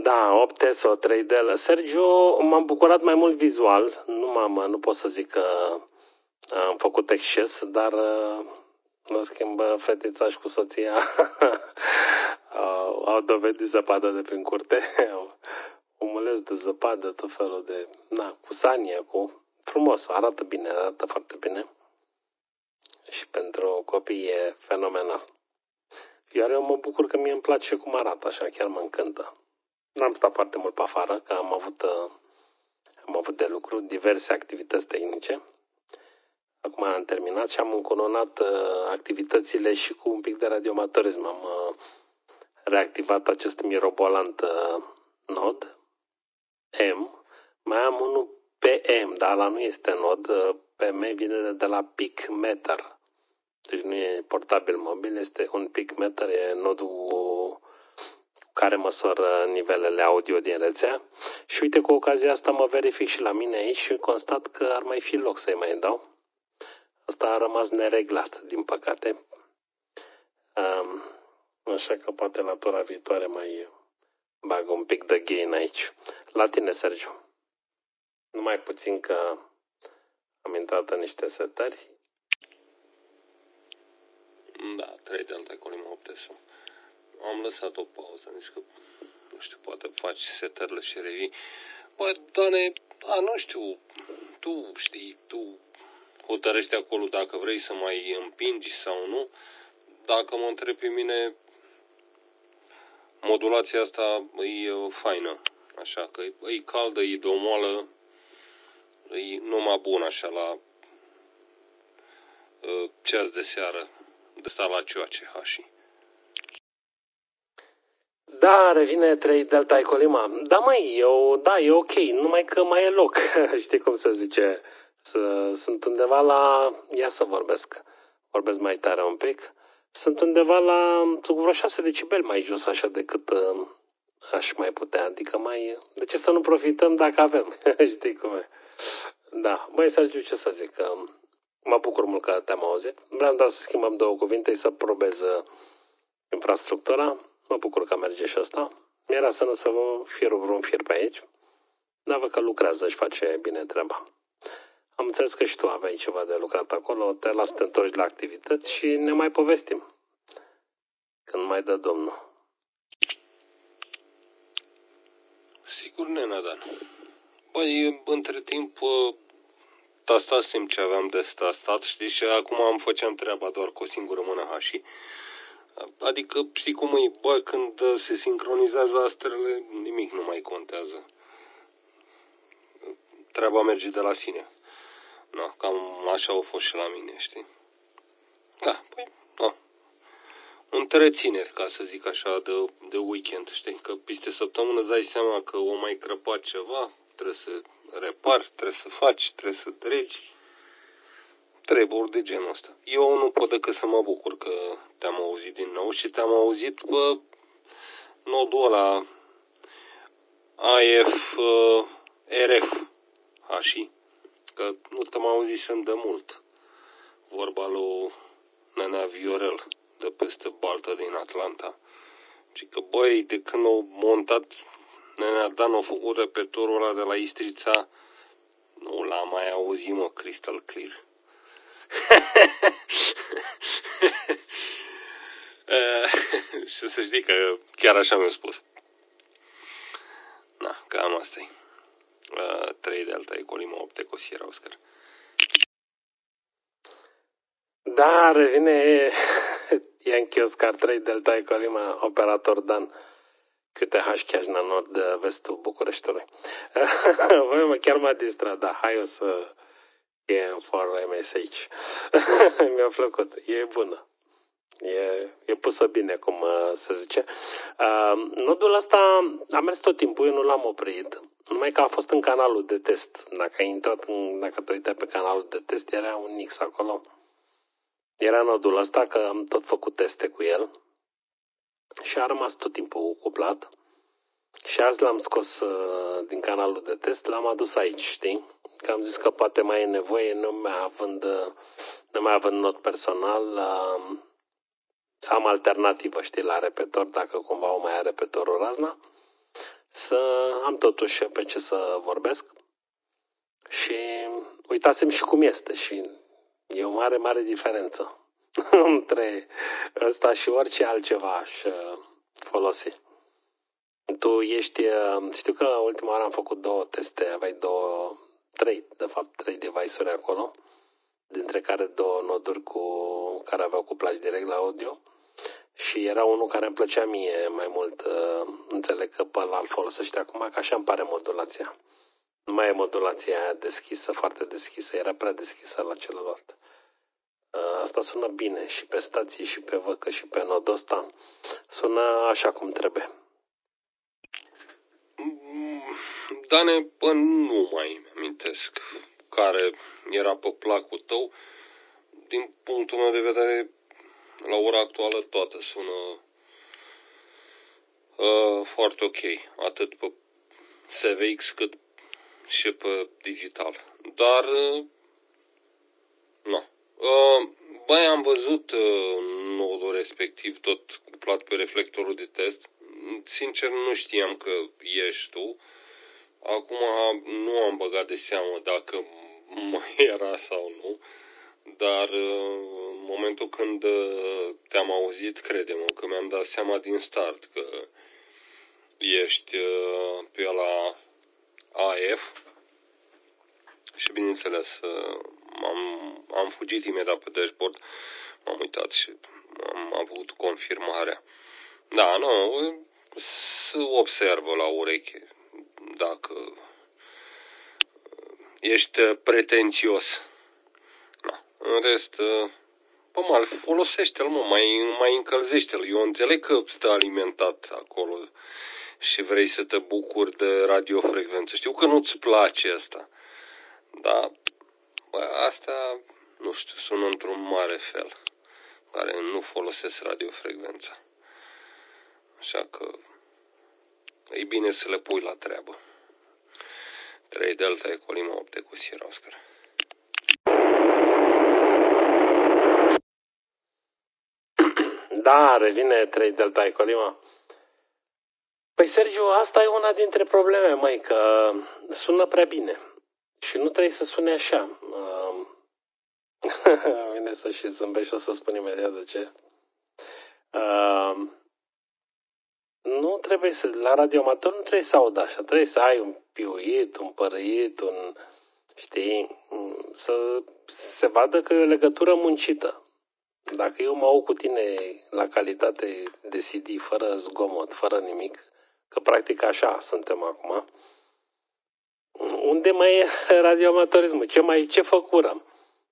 Da, 8S, 3D. Sergiu, m-am bucurat mai mult vizual. Nu pot să zic că am făcut exces, dar în schimb fetița și cu soția au dovedit zăpadă de prin curte. Omuleț de zăpadă, tot felul de... cu sanie, cu... Frumos, arată bine, arată foarte bine. Și pentru copii e fenomenal. Iar eu mă bucur că mie îmi place cum arată, așa, chiar mă încântă. N-am stat foarte mult pe afară, că am avut de lucru diverse activități tehnice. Acum am terminat și am încununat activitățile și cu un pic de radioamatorism. Am reactivat acest mirobolant nod M. Mai am unul PM, dar ăla nu este nod. PM vine de la peak meter. Deci nu e portabil mobil, este un peak meter, e nodul care măsoară nivelele audio din rețea. Și uite, cu ocazia asta mă verific și la mine aici și constat că ar mai fi loc să-i mai dau. Asta a rămas nereglat, din păcate. Așa că poate la tura viitoare mai bag un pic de gain aici. La tine, Sergiu. Numai puțin că am intrat în niște setări. Da, 3 de alta Colima 8 am lăsat o pauză, deci că, nu știu, poate faci setările și revii. Bă, Doamne, nu știu, tu știi, tu hotărăști acolo dacă vrei să mai împingi sau nu. Dacă mă întreb pe mine, modulația asta e faină, așa că e caldă, e domoală, e numai bun așa la ceas de seară, de sta la cioace, hașii. Da, revine 3 Delta Ecolima. Da, măi, e ok, numai că mai e loc. Știi cum se zice? Sunt undeva la... Ia să vorbesc. Vorbesc mai tare un pic. Sunt undeva la vreo 6 decibeli mai jos așa decât aș mai putea. Adică mai... De ce să nu profităm dacă avem? Știi cum e? Da, băi, Sergiu, ce să zic? Mă bucur mult că te-am auzit. Vreau doar să schimbăm două cuvinte, să probez infrastructura. Mă bucur că merge și asta. Mi-era să nu să vă vreun fir pe aici. Dar văd că lucrează și face bine treaba. Am înțeles că și tu aveai ceva de lucrat acolo. Te las să te întorci la activități și ne mai povestim. Când mai dă Domnul. Sigur, nena, Dan. Băi, între timp, tastasem ce aveam de tastat, știi, și acum îmi făceam treaba doar cu o singură mână hașii. Adică, știi cum e, bă, când se sincronizează astrele, nimic nu mai contează. Treaba merge de la sine. No, cam așa a fost și la mine, știi? Da, păi, no. Întrețineri, ca să zic așa, de weekend, știi? Că peste săptămână îți dai seama că o mai crăpat ceva, trebuie să repari, trebuie să faci, trebuie să treci. Treburi de genul ăsta. Eu nu pot decât să mă bucur că te-am auzit din nou și te-am auzit pe nodul ăla AFRF Hași, că nu te-am auzisem de mult. Vorba lui Nenea Viorel de peste Baltă din Atlanta. Și că, băi, de când au montat Nenea Dan, au făcut repetorul ăla de la Istrița, nu l-am mai auzit, mă, crystal clear. Și să știi că chiar așa mi-a spus. Na, cam asta-i. 3 de alta Ecolima 8 Ecosiera Oscar. Da, revine Yankee Oscar 3 Delta Ecolima, operator Dan. QTH Chiajna Nord, vestul Bucureștiului. Voi chiar m-a distrat, da, hai o să for MSH. Mi-a plăcut, e bună. E pusă bine, cum se zice. Nodul ăsta a mers tot timpul, eu nu l-am oprit. Numai că a fost în canalul de test. Dacă ai intrat, dacă te uitai pe canalul de test, era un X acolo. Era nodul ăsta, că am tot făcut teste cu el. Și a rămas tot timpul cuplat. Și azi l-am scos din canalul de test, l-am adus aici, știi? Că am zis că poate mai e nevoie, nu mai având not personal, să am alternativă, știi, la repetor, dacă cumva o mai are repetorul razna. să am totuși pe ce să vorbesc. Și uitați-mi și cum este și e o mare, mare diferență între ăsta și orice altceva aș folosi. Tu ești, știu că ultima oară am făcut 2 teste, aveai 3 device-uri acolo, dintre care 2 noduri care aveau cuplaj direct la audio și era unul care îmi plăcea mie mai mult, înțeleg că pe ăla îl folosește acum, că așa îmi pare modulația. Nu mai e modulația aia deschisă, foarte deschisă, era prea deschisă la celălalt. Asta sună bine și pe stații și pe văcă și pe nodul ăsta. Sună așa cum trebuie. Dane, nu mai amintesc care era pe placul tău. Din punctul meu de vedere, la ora actuală toată sună foarte ok. Atât pe SVX cât și pe digital. Dar, nu. Băi, am văzut nodul respectiv tot cuplat pe reflectorul de test. Sincer, nu știam că ești tu. Acum nu am băgat de seamă dacă mai era sau nu, dar în momentul când te-am auzit, crede-mă că mi-am dat seama din start că ești pe la AF și bineînțeles am fugit imediat pe dashboard, m-am uitat și am avut confirmarea. Da, nu, să observă la ureche dacă ești pretențios. Da. În rest, mai folosește-l, mai încălzește-l. Eu înțeleg că stă alimentat acolo și vrei să te bucuri de radiofrecvență. Știu că nu-ți place asta, dar astea, nu știu, sună într-un mare fel, care nu folosesc radiofrecvența. Așa că e bine să le pui la treabă. 3 Delta Echo Lima 8 Echo Sierra Oscar. Da, revine 3 Delta Echo Lima. Păi, Sergiu, asta e una dintre probleme, măi, că sună prea bine. Și nu trebuie să sune așa. Vine să și zâmbești și o să spun imediat de ce. Nu trebuie să, la radioamator nu trebuie să aud așa. Trebuie să ai un piuit, un părăit, știi, să se vadă că e o legătură muncită. Dacă eu mă aud cu tine la calitate de CD, fără zgomot, fără nimic, că practic așa suntem acum, unde mai e radioamatorismul? Ce făcurăm?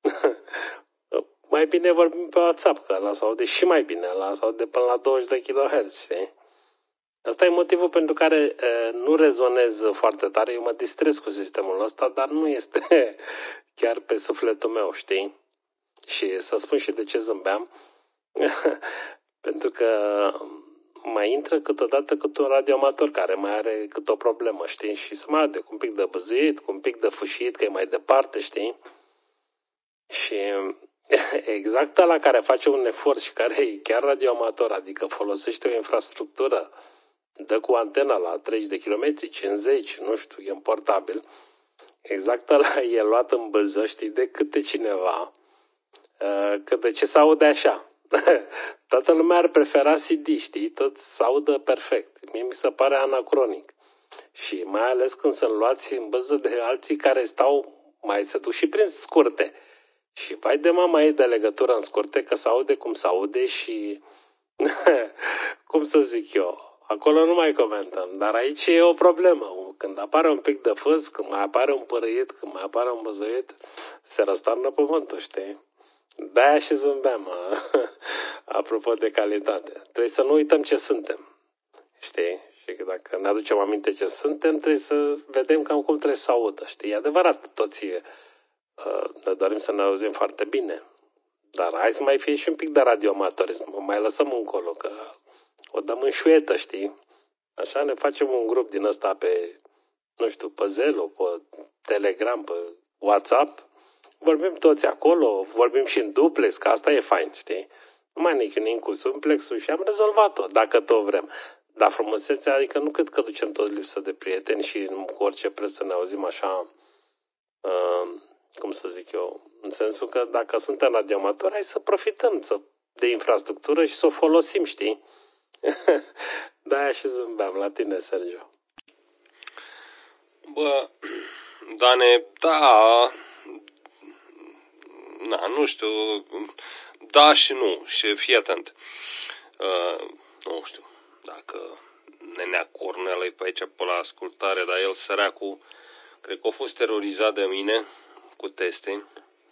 Mai bine vorbim pe WhatsApp, că ăla s-aude și mai bine, ăla s-aude până la 20 de kHz, știi? Asta e motivul pentru care nu rezonez foarte tare, eu mă distrez cu sistemul ăsta, dar nu este chiar pe sufletul meu, știi? Și să spun și de ce zâmbeam, pentru că mai intră câteodată cât un radioamator care mai are cât o problemă, știi? Și se mai aude cu un pic de băzit, cu un pic de fâșit, că e mai departe, știi? Și exact ăla care face un efort și care e chiar radioamator, adică folosește o infrastructură, dă cu antena la 30 de kilometri, 50, nu știu, e în portabil, exact ăla e luat în băză, știi, de câte cineva, că de ce se aude așa? Toată lumea ar prefera CD, știi? Tot se audă perfect. Mie mi se pare anacronic. Și mai ales când sunt luați în băză de alții care stau, mai se duc și prin scurte. Și vai de mama ei de legătură în scurte, că se aude cum se aude și, cum să zic eu, acolo nu mai comentăm. Dar aici e o problemă. Când apare un pic de fâs, când mai apare un părăit, când mai apare un băzăit, se răstoarnă pământul, știi? De-aia și zâmbeam, apropo de calitate. Trebuie să nu uităm ce suntem, știi? Și că dacă ne aducem aminte ce suntem, trebuie să vedem cam cum trebuie să audă, știi? E adevărat, toți ne dorim să ne auzim foarte bine, dar hai să mai fie și un pic de radioamatorism, mai lăsăm încolo, că o dăm în șuietă, știi? Așa ne facem un grup din ăsta pe, nu știu, pe Zelo, pe Telegram, pe WhatsApp, vorbim toți acolo, vorbim și în duplex, că asta e fain, știi? Nu mai ne chinuim cu simplexul și am rezolvat-o, dacă tot vrem. Dar frumusețea, adică nu cred că ducem toți lipsă de prieteni și cu orice preț să ne auzim așa, cum să zic eu, în sensul că dacă suntem radioamatori, hai să profităm de infrastructură și să o folosim, știi? De-aia și zâmbeam la tine, Sergio. Bă, Dane, da, nu știu, da și nu, și fii atent. Nu știu, dacă Nenea Cornel e pe aici pe la ascultare, dar el săracul, cred că a fost terorizat de mine cu teste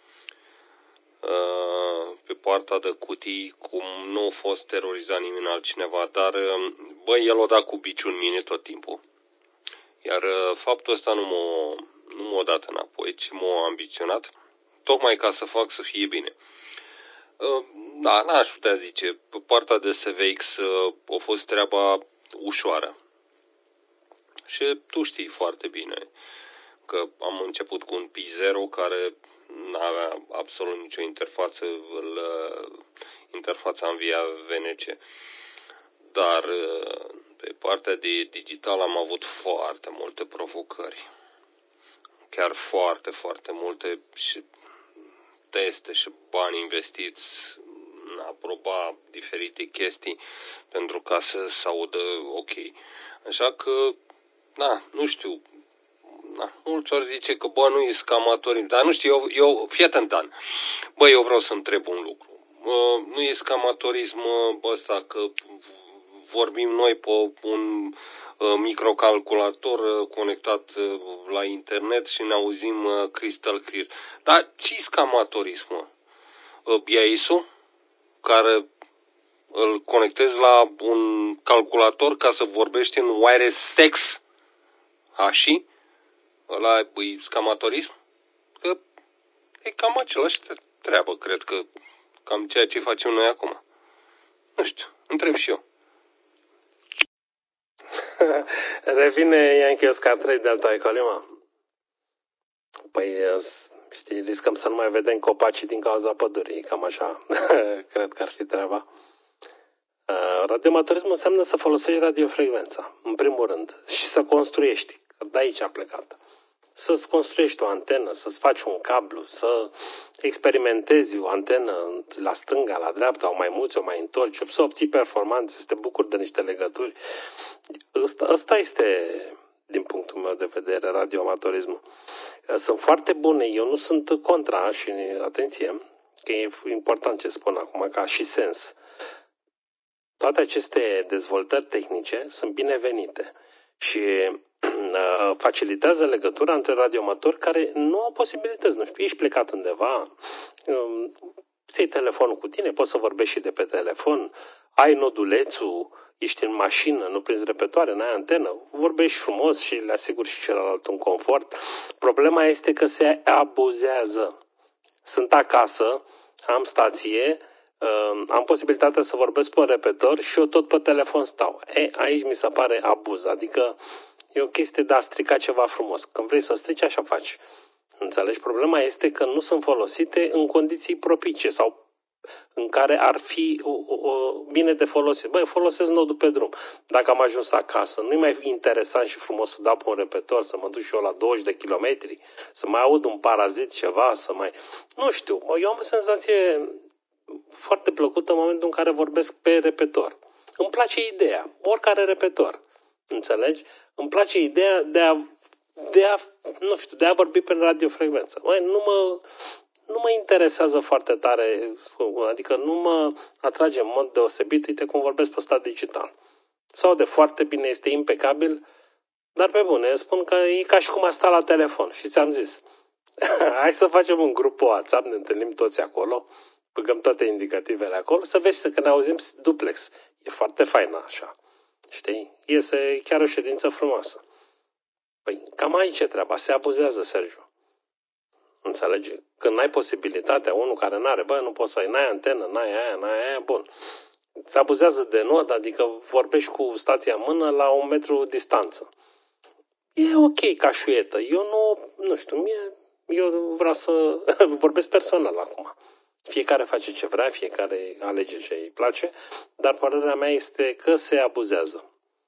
pe poarta de cutii, cum nu a fost terorizat nimeni altcineva, dar bă, el o dat cu biciul în mine tot timpul. Iar faptul ăsta nu m-a dat înapoi, ci m-a ambiționat, tocmai ca să fac să fie bine. Da, n-aș putea zice, pe partea de SVX a fost treaba ușoară. Și tu știi foarte bine că am început cu un P0 care n-avea absolut nicio interfață, interfața în via VNC. Dar pe partea de digital am avut foarte multe provocări. Chiar foarte, foarte multe și teste și bani investiți în a aproba diferite chestii pentru ca să se audă ok. Așa că, nu știu, mulți ori zice că, bă, nu e scamatorism, dar nu știu, eu fii atent, Dan. Bă, eu vreau să întreb un lucru. Nu e scamatorism ăsta că vorbim noi pe un microcalculator conectat la internet și ne auzim crystal clear. Dar ce-i scamatorism, mă? BIS-ul care îl conectezi la un calculator ca să vorbești în wireless sex? Așa? Ăla e scamatorism? Că e cam același treabă, cred că cam ceea ce facem noi acum. Nu știu, întreb și eu. Revine Yankee Oscar 3 Delta Ecolima. Păi, știi, riscăm să nu mai vedem copacii din cauza pădurii, cam așa. Cred că ar fi treaba. Radioamatorismul înseamnă să folosești radiofrecvența, în primul rând, și să construiești, că de aici a plecat. Să-ți construiești o antenă, să-ți faci un cablu, să experimentezi o antenă la stânga, la dreapta, o mai muți, o mai întorci, să obții performanțe, să te bucuri de niște legături. Ăsta este, din punctul meu de vedere, radioamatorismul. Sunt foarte bune, eu nu sunt contra și, atenție, că e important ce spun acum, ca și sens. Toate aceste dezvoltări tehnice sunt binevenite și facilitează legătura între radioamatori care nu au posibilități. Nu știu, ești plecat undeva, ți iei telefonul cu tine, poți să vorbești și de pe telefon, ai nodulețul, ești în mașină, nu prinzi repetoare, n-ai antenă, vorbești frumos și le asiguri și celălalt un confort. Problema este că se abuzează. Sunt acasă, am stație, am posibilitatea să vorbesc pe un repetor și eu tot pe telefon stau. Aici mi se pare abuz, adică e o chestie de a strica ceva frumos. Când vrei să strici, așa faci. Înțelegi? Problema este că nu sunt folosite în condiții propice sau în care ar fi bine de folosit. Băi, folosesc nodul pe drum. Dacă am ajuns acasă, nu-i mai interesant și frumos să dau pe un repetor, să mă duc și eu la 20 de kilometri, să mai aud un parazit ceva, să mai... Nu știu, eu am o senzație foarte plăcută în momentul în care vorbesc pe repetor. Îmi place ideea, oricare repetor. Înțelegi? Îmi place ideea de a vorbi pe radiofrecvență. Băi, nu mă interesează foarte tare, adică nu mă atrage în mod deosebit, uite cum vorbesc pe ăsta digital. Sau de foarte bine, este impecabil, dar pe bune, spun că e ca și cum a sta la telefon și ți-am zis. Hai să facem un grup WhatsApp, ne întâlnim toți acolo, băgăm toate indicativele acolo, să vezi că ne auzim duplex. E foarte faină așa, știi? Iese chiar o ședință frumoasă. Păi, cam aici e treaba, se abuzează, Sergiu. Înțelegi? Când n-ai posibilitatea, unul care n-are, nu poți să ai, n-ai antenă, n-ai aia, bun. Se abuzează de nod, adică vorbești cu stația în mână la 1 metru distanță. E ok ca șuietă. Eu nu știu, eu vreau să vorbesc personal acum. Fiecare face ce vrea, fiecare alege ce îi place, dar părerea mea este că se abuzează.